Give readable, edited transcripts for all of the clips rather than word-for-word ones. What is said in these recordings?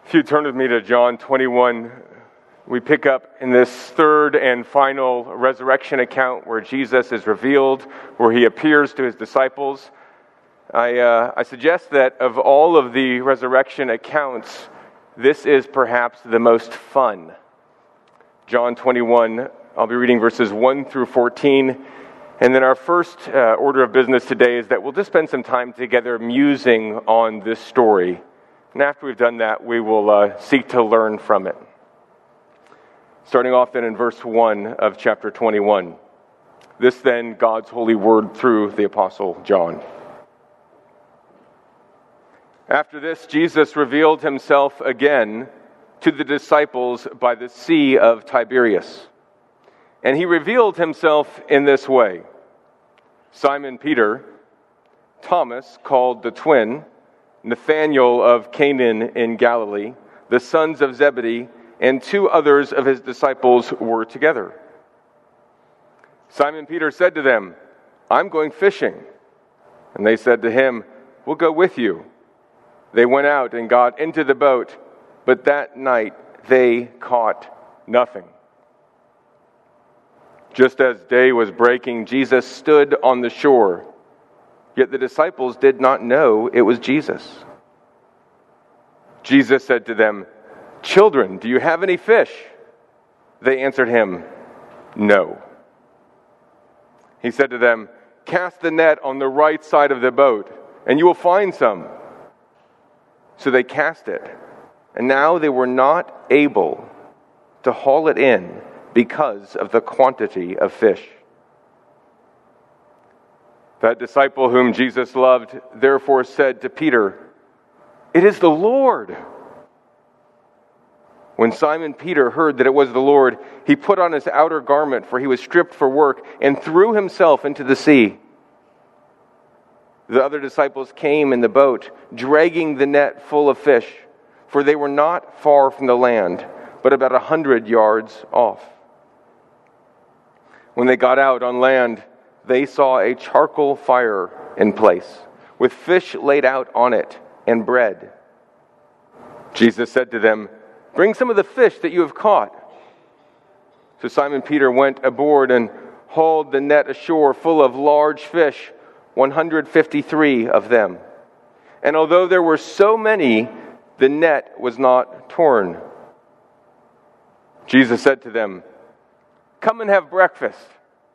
If you turn with me to John 21, we pick up in this third and final resurrection account where Jesus is revealed, where he appears to his disciples. I suggest that of all of the resurrection accounts, this is perhaps the most fun. John 21, I'll be reading verses 1 through 14. And then our first order of business today is that we'll just spend some time together musing on this story. And after we've done that, we will seek to learn from it. Starting off then in verse 1 of chapter 21. This then, God's holy word through the Apostle John. After this, Jesus revealed himself again to the disciples by the Sea of Tiberias. And he revealed himself in this way: Simon Peter, Thomas called the twin, Nathanael of Canaan in Galilee, the sons of Zebedee, and two others of his disciples were together. Simon Peter said to them, "I'm going fishing." And they said to him, "We'll go with you." They went out and got into the boat, but that night they caught nothing. Just as day was breaking, Jesus stood on the shore. Yet the disciples did not know it was Jesus. Jesus said to them, "Children, do you have any fish?" They answered him, "No." He said to them, "Cast the net on the right side of the boat, and you will find some." So they cast it, and now they were not able to haul it in because of the quantity of fish. That disciple whom Jesus loved therefore said to Peter, "It is the Lord." When Simon Peter heard that it was the Lord, he put on his outer garment, for he was stripped for work, and threw himself into the sea. The other disciples came in the boat, dragging the net full of fish, for they were not far from the land, but about 100 yards off. When they got out on land, they saw a charcoal fire in place, with fish laid out on it and bread. Jesus said to them, "Bring some of the fish that you have caught." So Simon Peter went aboard and hauled the net ashore full of large fish, 153 of them. And although there were so many, the net was not torn. Jesus said to them, "Come and have breakfast."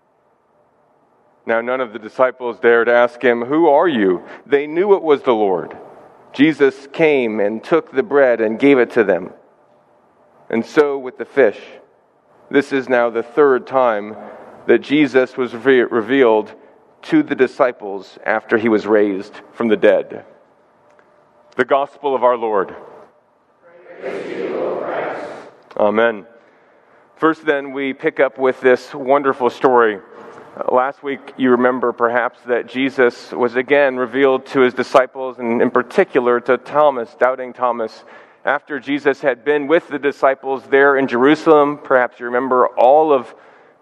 Now none of the disciples dared ask him, "Who are you?" They knew it was the Lord. Jesus came and took the bread and gave it to them. And so with the fish. This is now the third time that Jesus was revealed to the disciples after he was raised from the dead. The Gospel of our Lord. Praise to you, O Christ. Amen. First then, we pick up with this wonderful story. Last week, you remember perhaps that Jesus was again revealed to his disciples, and in particular to Thomas, doubting Thomas. After Jesus had been with the disciples there in Jerusalem, perhaps you remember all of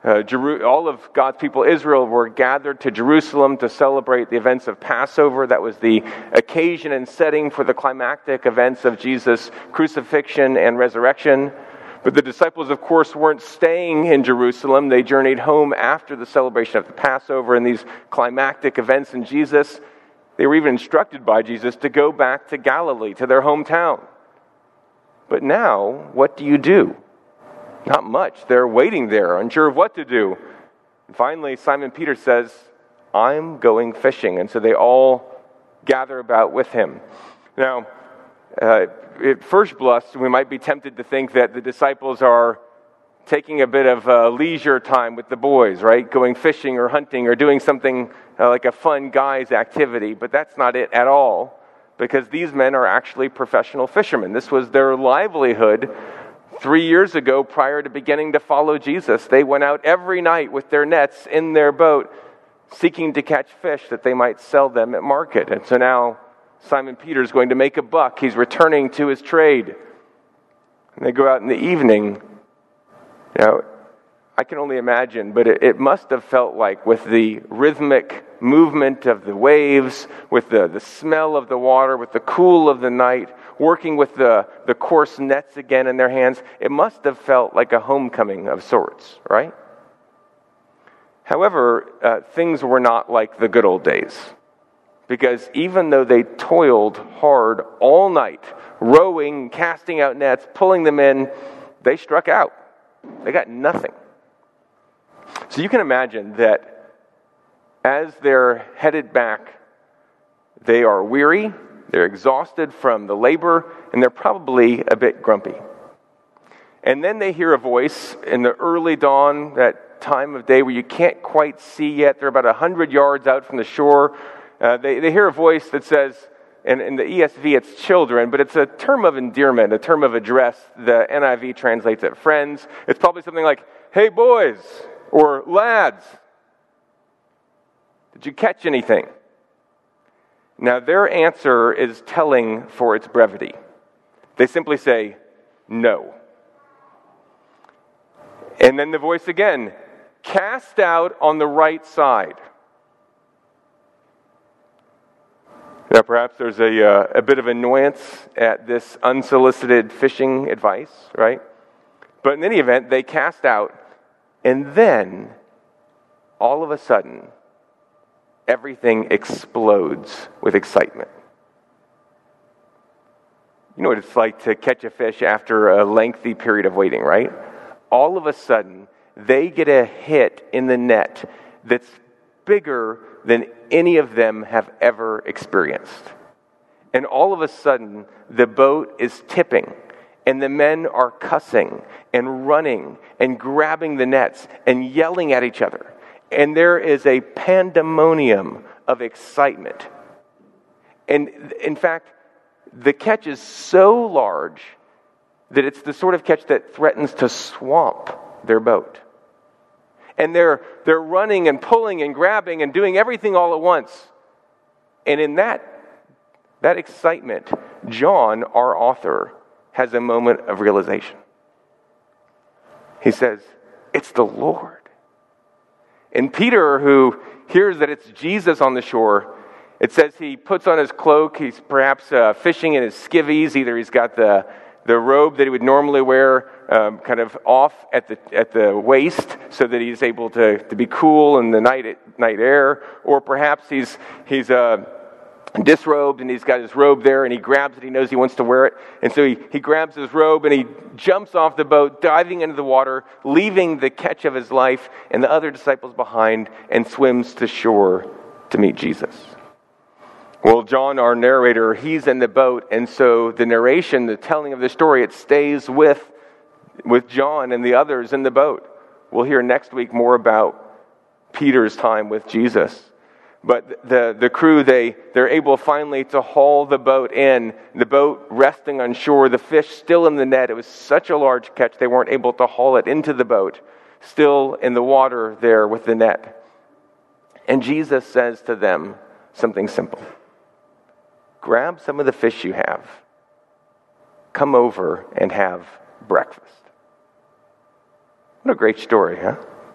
God's people, Israel, were gathered to Jerusalem to celebrate the events of Passover. That was the occasion and setting for the climactic events of Jesus' crucifixion and resurrection. But the disciples, of course, weren't staying in Jerusalem. They journeyed home after the celebration of the Passover and these climactic events in Jesus. They were even instructed by Jesus to go back to Galilee, to their hometown. But now, what do you do? Not much. They're waiting there, unsure of what to do. And finally, Simon Peter says, "I'm going fishing." And so they all gather about with him. Now, at first blush, we might be tempted to think that the disciples are taking a bit of leisure time with the boys, right? Going fishing or hunting or doing something like a fun guy's activity. But that's not it at all, because these men are actually professional fishermen. This was their livelihood 3 years ago prior to beginning to follow Jesus. They went out every night with their nets in their boat, seeking to catch fish that they might sell them at market. And so now Simon Peter is going to make a buck. He's returning to his trade. And they go out in the evening. Now, I can only imagine, but it must have felt like, with the rhythmic movement of the waves, with the smell of the water, with the cool of the night, working with the coarse nets again in their hands. It must have felt like a homecoming of sorts, right? However, things were not like the good old days. Because even though they toiled hard all night, rowing, casting out nets, pulling them in, they struck out. They got nothing. So you can imagine that as they're headed back, they are weary, they're exhausted from the labor, and they're probably a bit grumpy. And then they hear a voice in the early dawn, that time of day where you can't quite see yet. They're about 100 yards out from the shore. They hear a voice that says, and in the ESV it's children, but it's a term of endearment, a term of address. The NIV translates it friends. It's probably something like, "Hey boys," or "Lads, did you catch anything?" Now their answer is telling for its brevity. They simply say, "No." And then the voice again, "Cast out on the right side." Now, perhaps there's a bit of annoyance at this unsolicited fishing advice, right? But in any event, they cast out, and then, all of a sudden, everything explodes with excitement. You know what it's like to catch a fish after a lengthy period of waiting, right? All of a sudden, they get a hit in the net that's bigger than any of them have ever experienced. And all of a sudden, the boat is tipping, and the men are cussing and running and grabbing the nets and yelling at each other. And there is a pandemonium of excitement. And in fact, the catch is so large that it's the sort of catch that threatens to swamp their boat. And they're running and pulling and grabbing and doing everything all at once. And in that excitement, John, our author, has a moment of realization. He says, "It's the Lord." And Peter, who hears that it's Jesus on the shore, it says he puts on his cloak. He's perhaps fishing in his skivvies. Either he's got the robe that he would normally wear kind of off at the waist so that he's able to be cool in the night air, or perhaps he's disrobed and he's got his robe there and he grabs it. He knows he wants to wear it, and so he grabs his robe and he jumps off the boat, diving into the water, leaving the catch of his life and the other disciples behind, and swims to shore to meet Jesus. Well, John, our narrator, he's in the boat, and so the narration, the telling of the story, it stays with John and the others in the boat. We'll hear next week more about Peter's time with Jesus. But the crew, they're able finally to haul the boat in, the boat resting on shore, the fish still in the net. It was such a large catch, they weren't able to haul it into the boat, still in the water there with the net. And Jesus says to them something simple. "Grab some of the fish you have. Come over and have breakfast." What a great story, huh?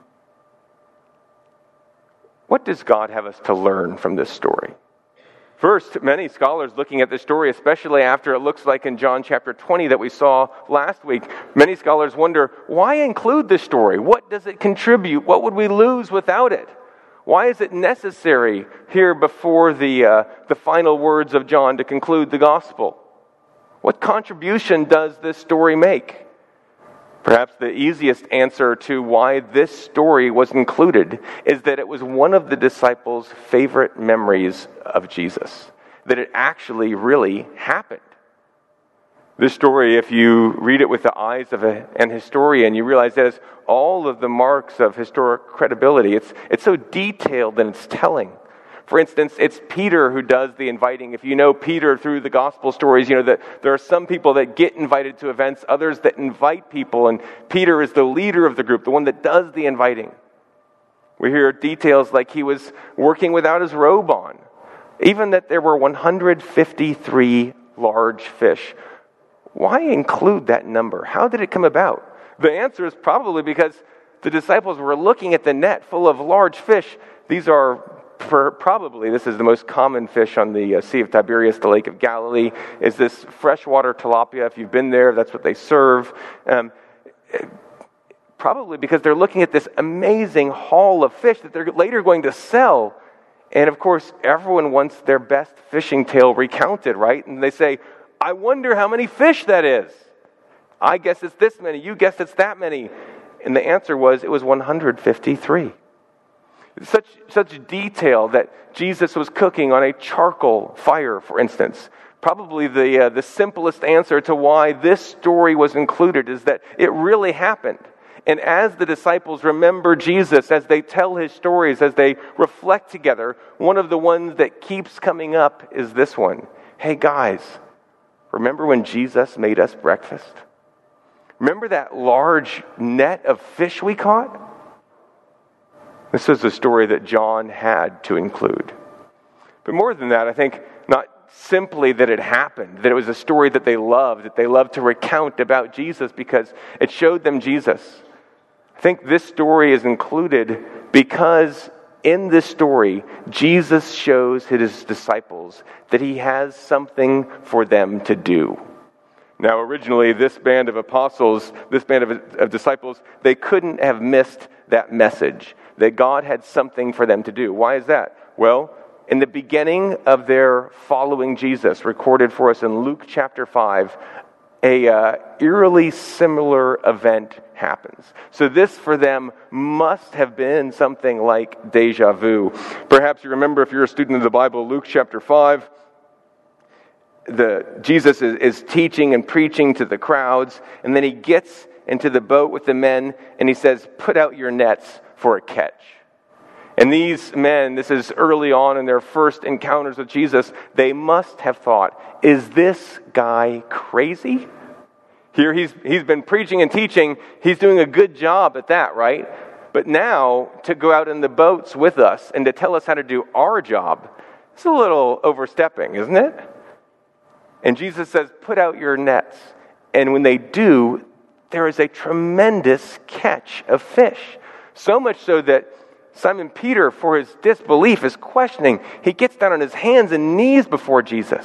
What does God have us to learn from this story? First, many scholars looking at this story, especially after it looks like in John chapter 20 that we saw last week, many scholars wonder, why include this story? What does it contribute? What would we lose without it? Why is it necessary here before the final words of John to conclude the gospel? What contribution does this story make? Perhaps the easiest answer to why this story was included is that it was one of the disciples' favorite memories of Jesus, that it actually really happened. This story, if you read it with the eyes of an historian, you realize that it's all of the marks of historic credibility. It's so detailed in its telling. For instance, it's Peter who does the inviting. If you know Peter through the gospel stories, you know that there are some people that get invited to events, others that invite people, and Peter is the leader of the group, the one that does the inviting. We hear details like he was working without his robe on, even that there were 153 large fish. Why include that number? How did it come about? The answer is probably because the disciples were looking at the net full of large fish. These are probably this is the most common fish on the Sea of Tiberias, the Lake of Galilee, is this freshwater tilapia. If you've been there, that's what they serve. Probably because they're looking at this amazing haul of fish that they're later going to sell. And of course, everyone wants their best fishing tale recounted, right? And they say, I wonder how many fish that is. I guess it's this many. You guess it's that many. And the answer was, it was 153. Such detail that Jesus was cooking on a charcoal fire, for instance. Probably the simplest answer to why this story was included is that it really happened. And as the disciples remember Jesus, as they tell his stories, as they reflect together, one of the ones that keeps coming up is this one. Hey guys, remember when Jesus made us breakfast? Remember that large net of fish we caught? This was a story that John had to include. But more than that, I think not simply that it happened, that it was a story that they loved to recount about Jesus because it showed them Jesus. I think this story is included because in this story, Jesus shows his disciples that he has something for them to do. Now, originally, this band of apostles, this band of disciples, they couldn't have missed that message, that God had something for them to do. Why is that? Well, in the beginning of their following Jesus, recorded for us in Luke chapter 5, a eerily similar event happens. So this for them must have been something like deja vu. Perhaps you remember, if you're a student of the Bible, Luke chapter 5, Jesus is teaching and preaching to the crowds, and then he gets into the boat with the men, and he says, put out your nets for a catch. And these men, this is early on in their first encounters with Jesus, they must have thought, is this guy crazy? Here he's been preaching and teaching, he's doing a good job at that, right? But now, to go out in the boats with us and to tell us how to do our job, it's a little overstepping, isn't it? And Jesus says, put out your nets. And when they do, there is a tremendous catch of fish. So much so that Simon Peter, for his disbelief, is questioning. He gets down on his hands and knees before Jesus.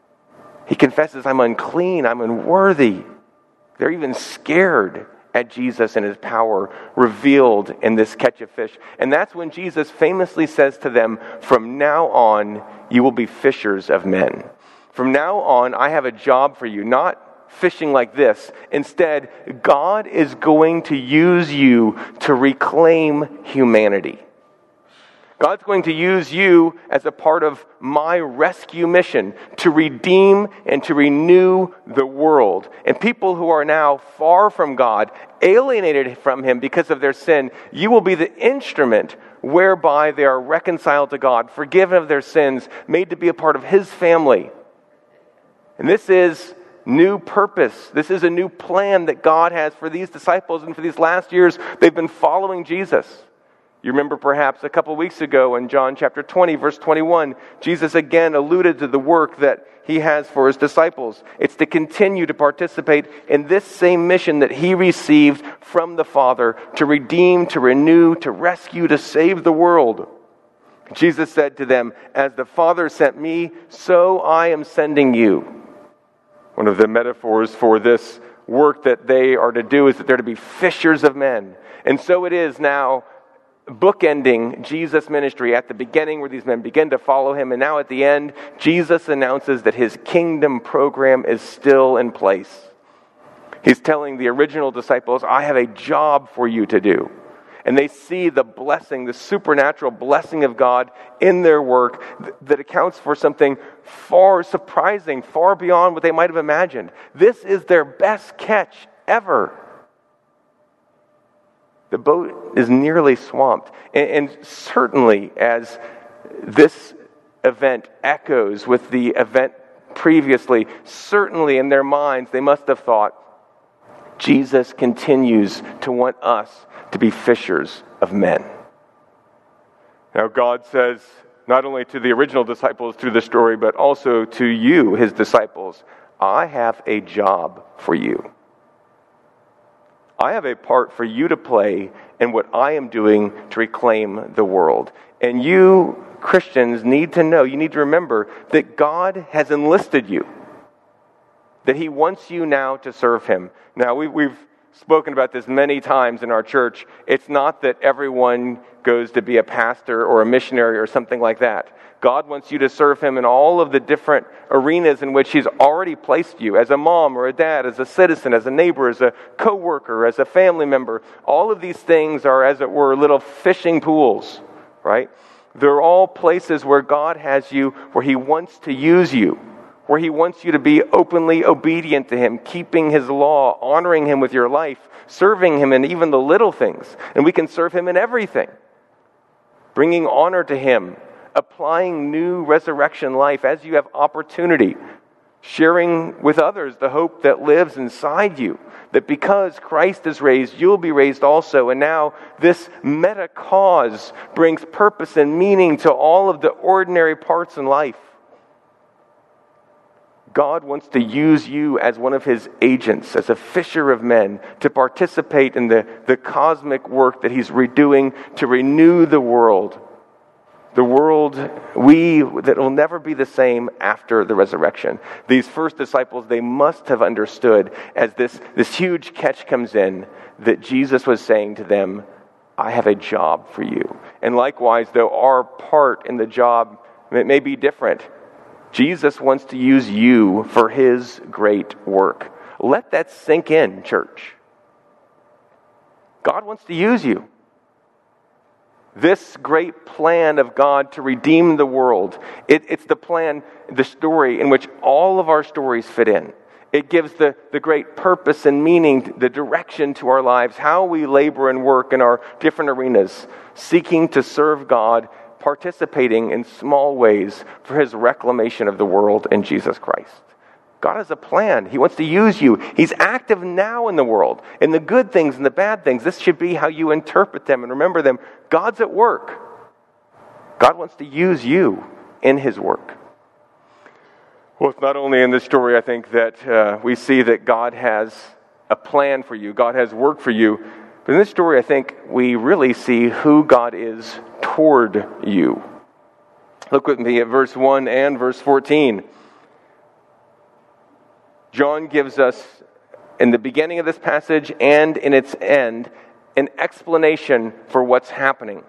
He confesses, I'm unclean, I'm unworthy. They're even scared at Jesus and his power revealed in this catch of fish. And that's when Jesus famously says to them, from now on, you will be fishers of men. From now on, I have a job for you, not fishing like this. Instead, God is going to use you to reclaim humanity. God's going to use you as a part of my rescue mission to redeem and to renew the world. And people who are now far from God, alienated from him because of their sin, you will be the instrument whereby they are reconciled to God, forgiven of their sins, made to be a part of his family. And this is new purpose. This is a new plan that God has for these disciples, and for these last years, they've been following Jesus. You remember perhaps a couple weeks ago in John chapter 20, verse 21, Jesus again alluded to the work that he has for his disciples. It's to continue to participate in this same mission that he received from the Father, to redeem, to renew, to rescue, to save the world. Jesus said to them, as the Father sent me, so I am sending you. One of the metaphors for this work that they are to do is that they're to be fishers of men. And so it is now, bookending Jesus' ministry at the beginning where these men begin to follow him, and now at the end, Jesus announces that his kingdom program is still in place. He's telling the original disciples, I have a job for you to do. And they see the blessing, the supernatural blessing of God in their work that accounts for something far surprising, far beyond what they might have imagined. This is their best catch ever. The boat is nearly swamped. And certainly as this event echoes with the event previously, certainly in their minds they must have thought, Jesus continues to want us to be fishers of men. Now God says, not only to the original disciples through the story, but also to you, his disciples, I have a job for you. I have a part for you to play in what I am doing to reclaim the world. And you, Christians, need to know, you need to remember that God has enlisted you, that He wants you now to serve Him. Now, we've spoken about this many times in our church. It's not that everyone goes to be a pastor or a missionary or something like that. God wants you to serve Him in all of the different arenas in which He's already placed you, as a mom or a dad, as a citizen, as a neighbor, as a co-worker, as a family member. All of these things are, as it were, little fishing pools, right? They're all places where God has you, where He wants to use you, where He wants you to be openly obedient to Him, keeping His law, honoring Him with your life, serving Him in even the little things. And we can serve Him in everything, bringing honor to Him, applying new resurrection life as you have opportunity, sharing with others the hope that lives inside you, that because Christ is raised, you'll be raised also. And now this meta cause brings purpose and meaning to all of the ordinary parts in life. God wants to use you as one of His agents, as a fisher of men, to participate in the cosmic work that He's redoing to renew the world. The world that will never be the same after the resurrection. These first disciples, they must have understood as this huge catch comes in that Jesus was saying to them, I have a job for you. And likewise, though our part in the job may be different, Jesus wants to use you for His great work. Let that sink in, church. God wants to use you. This great plan of God to redeem the world, it's the plan, the story in which all of our stories fit in. It gives the great purpose and meaning, the direction to our lives, how we labor and work in our different arenas, seeking to serve God, participating in small ways for His reclamation of the world in Jesus Christ. God has a plan. He wants to use you. He's active now in the world, in the good things and the bad things. This should be how you interpret them and remember them. God's at work. God wants to use you in His work. Well, it's not only in this story, I think, that we see that God has a plan for you. God has work for you. But in this story, I think we really see who God is toward you. Look with me at verse 1 and verse 14. John gives us, in the beginning of this passage and in its end, an explanation for what's happening.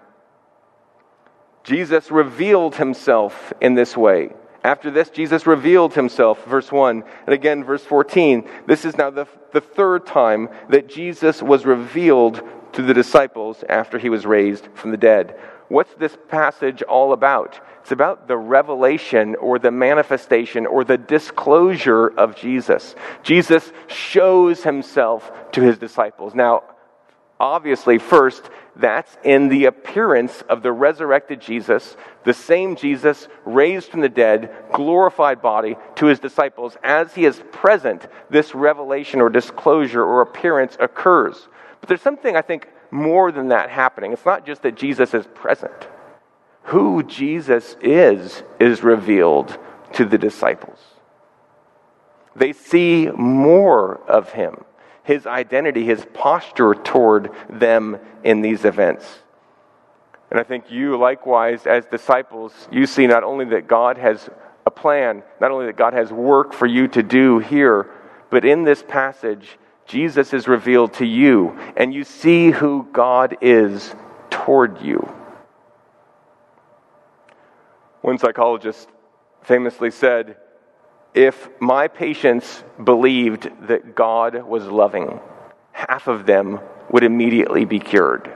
Jesus revealed Himself in this way. After this, Jesus revealed Himself, verse 1. And again, verse 14. This is now the third time that Jesus was revealed to the disciples after He was raised from the dead. What's this passage all about? It's about the revelation or the manifestation or the disclosure of Jesus. Jesus shows Himself to His disciples. Now, obviously, first, that's in the appearance of the resurrected Jesus, the same Jesus raised from the dead, glorified body, to His disciples. As He is present, this revelation or disclosure or appearance occurs. But there's something, I think, more than that happening. It's not just that Jesus is present. Who Jesus is revealed to the disciples. They see more of Him, His identity, His posture toward them in these events. And I think you, likewise, as disciples, you see not only that God has a plan, not only that God has work for you to do here, but in this passage, Jesus is revealed to you, and you see who God is toward you. One psychologist famously said, if my patients believed that God was loving, half of them would immediately be cured.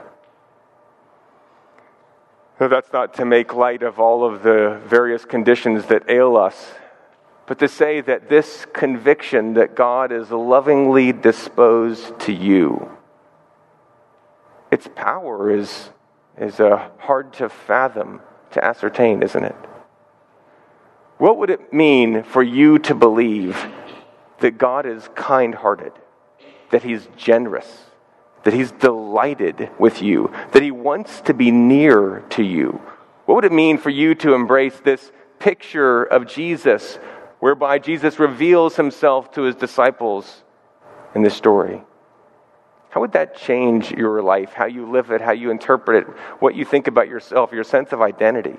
Now, that's not to make light of all of the various conditions that ail us, but to say that this conviction that God is lovingly disposed to you, its power is hard to fathom, to ascertain, isn't it? What would it mean for you to believe that God is kind-hearted, that He's generous, that He's delighted with you, that He wants to be near to you? What would it mean for you to embrace this picture of Jesus, whereby Jesus reveals Himself to His disciples in this story? How would that change your life, how you live it, how you interpret it, what you think about yourself, your sense of identity?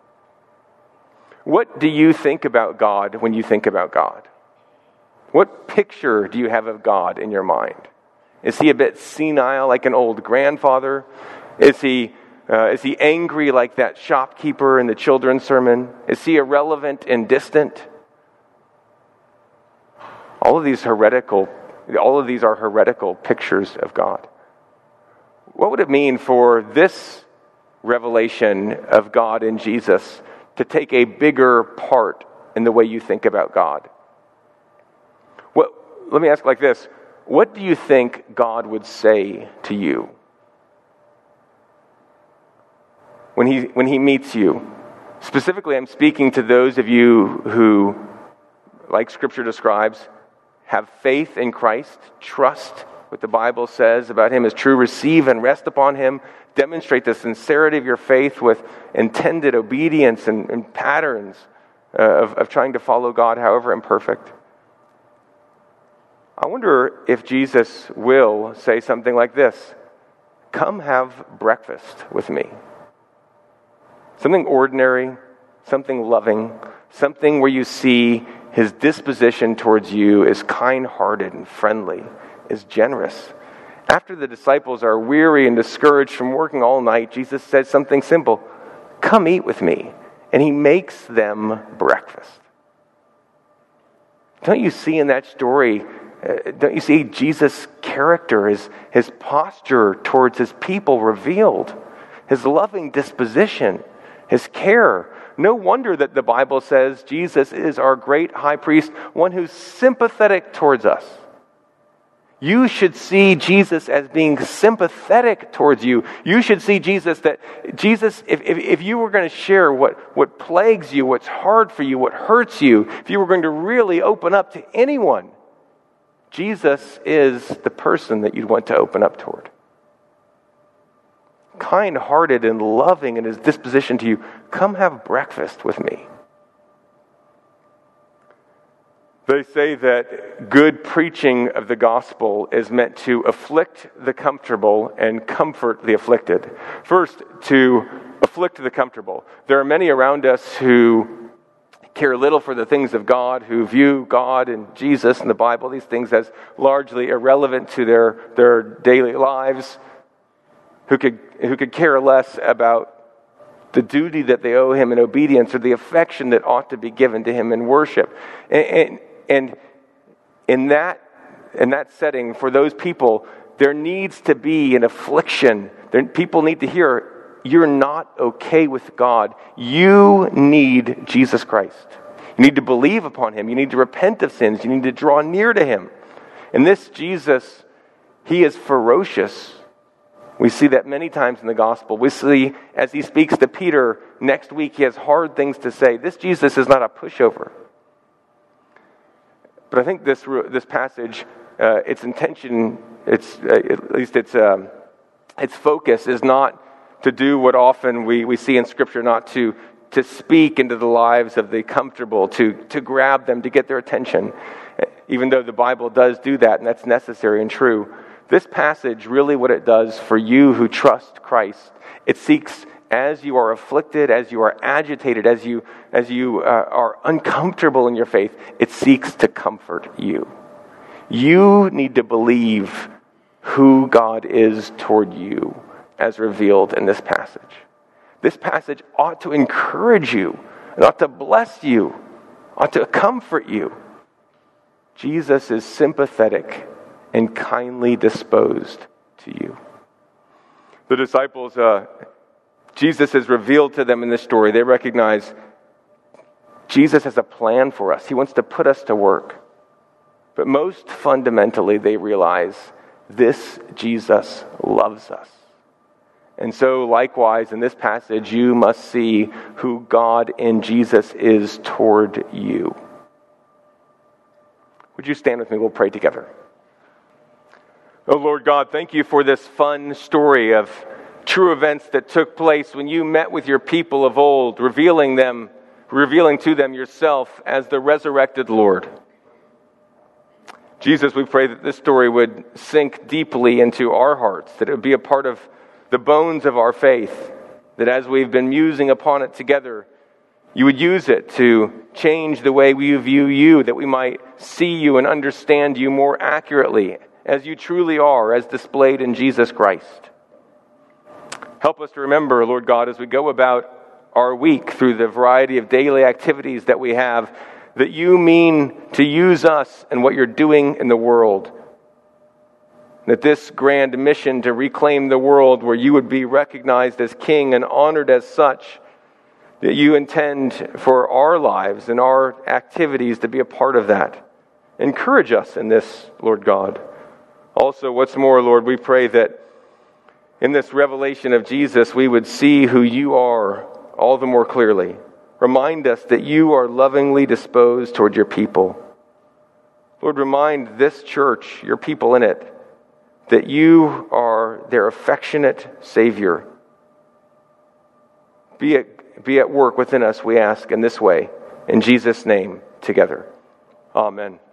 What do you think about God when you think about God? What picture do you have of God in your mind? Is he a bit senile, like an old grandfather? Is he angry like that shopkeeper in the children's sermon? Is he irrelevant and distant? All of these are heretical pictures of God. What would it mean for this revelation of God in Jesus to take a bigger part in the way you think about God? Let me ask like this. What do you think God would say to you when he meets you? Specifically, I'm speaking to those of you who, like Scripture describes, have faith in Christ, trust what the Bible says about him is true, receive and rest upon him, demonstrate the sincerity of your faith with intended obedience and patterns of trying to follow God, however imperfect. I wonder if Jesus will say something like this: come have breakfast with me. Something ordinary, something loving, something where you see his disposition towards you is kind-hearted and friendly, is generous. After the disciples are weary and discouraged from working all night, Jesus says something simple: come eat with me. And he makes them breakfast. Don't you see in that story, don't you see Jesus' character, his posture towards his people revealed, his loving disposition, his care? No wonder that the Bible says Jesus is our great high priest, one who's sympathetic towards us. You should see Jesus as being sympathetic towards you. You should see Jesus, if you were going to share what plagues you, what's hard for you, what hurts you, if you were going to really open up to anyone, Jesus is the person that you'd want to open up toward. Kind-hearted and loving in his disposition to you. Come have breakfast with me. They say that good preaching of the gospel is meant to afflict the comfortable and comfort the afflicted. First, to afflict the comfortable. There are many around us who care little for the things of God, who view God and Jesus and the Bible, these things, as largely irrelevant to their daily lives, who could care less about the duty that they owe him in obedience or the affection that ought to be given to him in worship. And in that setting, for those people, there needs to be an affliction. People need to hear, you're not okay with God. You need Jesus Christ. You need to believe upon him. You need to repent of sins. You need to draw near to him. And this Jesus, he is ferocious. We see that many times in the gospel. We see, as he speaks to Peter next week, he has hard things to say. This Jesus is not a pushover. But I think this passage, its intention, its focus is not to do what often we see in Scripture, not to speak into the lives of the comfortable, to grab them, to get their attention, even though the Bible does do that, and that's necessary and true. This passage, really what it does for you who trust Christ, it seeks, as you are afflicted, as you are agitated, as you are uncomfortable in your faith, it seeks to comfort you. You need to believe who God is toward you, as revealed in this passage. This passage ought to encourage you, it ought to bless you, ought to comfort you. Jesus is sympathetic and kindly disposed to you. The disciples, Jesus has revealed to them in this story. They recognize Jesus has a plan for us. He wants to put us to work. But most fundamentally, they realize this Jesus loves us. And so likewise, in this passage, you must see who God in Jesus is toward you. Would you stand with me? We'll pray together. Oh Lord God, thank you for this fun story of true events that took place when you met with your people of old, revealing to them yourself as the resurrected Lord. Jesus, we pray that this story would sink deeply into our hearts, that it would be a part of the bones of our faith, that as we've been musing upon it together, you would use it to change the way we view you, that we might see you and understand you more accurately, as you truly are, as displayed in Jesus Christ. Help us to remember, Lord God, as we go about our week through the variety of daily activities that we have, that you mean to use us and what you're doing in the world. That this grand mission to reclaim the world where you would be recognized as king and honored as such, that you intend for our lives and our activities to be a part of that. Encourage us in this, Lord God. Also, what's more, Lord, we pray that in this revelation of Jesus, we would see who you are all the more clearly. Remind us that you are lovingly disposed toward your people. Lord, remind this church, your people in it, that you are their affectionate Savior. Be at work within us, we ask, in this way. In Jesus' name, together. Amen.